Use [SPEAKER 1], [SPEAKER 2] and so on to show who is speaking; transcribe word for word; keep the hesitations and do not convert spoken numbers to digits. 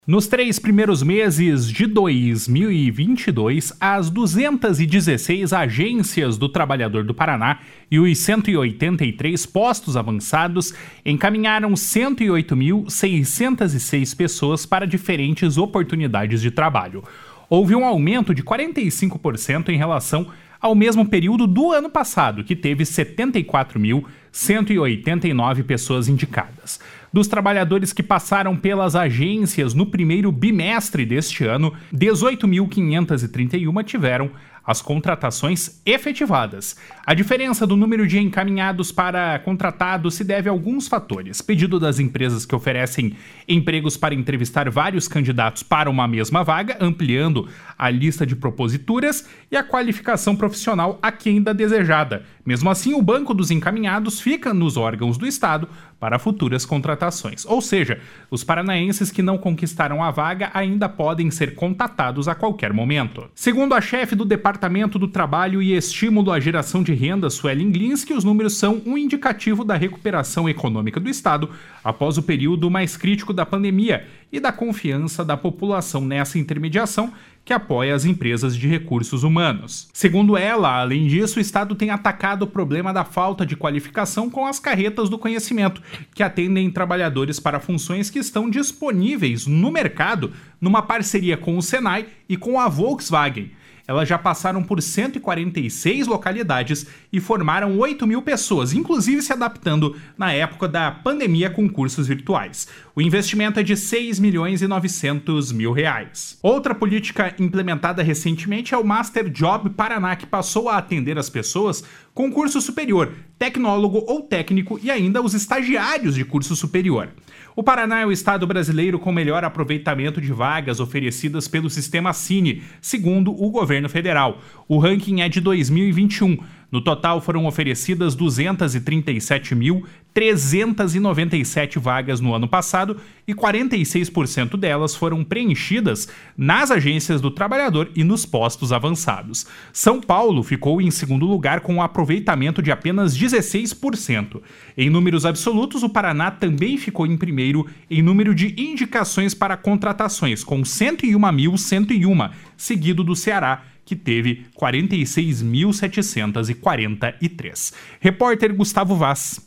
[SPEAKER 1] Nos três primeiros meses de dois mil e vinte e dois, as duzentas e dezesseis agências do Trabalhador do Paraná e os cento e oitenta e três postos avançados encaminharam cento e oito mil seiscentas e seis pessoas para diferentes oportunidades de trabalho. Houve um aumento de quarenta e cinco por cento em relação ao mesmo período do ano passado, que teve setenta e quatro mil cento e oitenta e nove pessoas indicadas. Dos trabalhadores que passaram pelas agências no primeiro bimestre deste ano, dezoito mil quinhentas e trinta e um tiveram as contratações efetivadas. A diferença do número de encaminhados para contratados se deve a alguns fatores: pedido das empresas que oferecem empregos para entrevistar vários candidatos para uma mesma vaga, ampliando a lista de proposituras, e a qualificação profissional aquém da desejada. Mesmo assim, o banco dos encaminhados fica nos órgãos do Estado para futuras contratações. Ou seja, os paranaenses que não conquistaram a vaga ainda podem ser contatados a qualquer momento. Segundo a chefe do Departamento do Trabalho e Estímulo à Geração de Renda, Suelen Glinski, os números são um indicativo da recuperação econômica do Estado após o período mais crítico da pandemia e da confiança da população nessa intermediação que apoia as empresas de recursos humanos. Segundo ela, além disso, o Estado tem atacado o problema da falta de qualificação com as carretas do conhecimento, que atendem trabalhadores para funções que estão disponíveis no mercado numa parceria com o Senai e com a Volkswagen. Elas já passaram por cento e quarenta e seis localidades e formaram oito mil pessoas, inclusive se adaptando na época da pandemia com cursos virtuais. O investimento é de seis milhões e novecentos mil reais. Outra política implementada recentemente é o Master Job Paraná, que passou a atender as pessoas com curso superior, tecnólogo ou técnico, e ainda os estagiários de curso superior. O Paraná é o estado brasileiro com melhor aproveitamento de vagas oferecidas pelo sistema Cine, segundo o governo federal. O ranking é de dois mil e vinte e um. No total, foram oferecidas duzentas e trinta e sete mil trezentas e noventa e sete vagas no ano passado e quarenta e seis por cento delas foram preenchidas nas agências do trabalhador e nos postos avançados. São Paulo ficou em segundo lugar com um aproveitamento de apenas dezesseis por cento. Em números absolutos, o Paraná também ficou em primeiro em número de indicações para contratações, com cento e um mil cento e um, seguido do Ceará, que teve quarenta e seis mil setecentos e quarenta e três. Repórter Gustavo Vaz.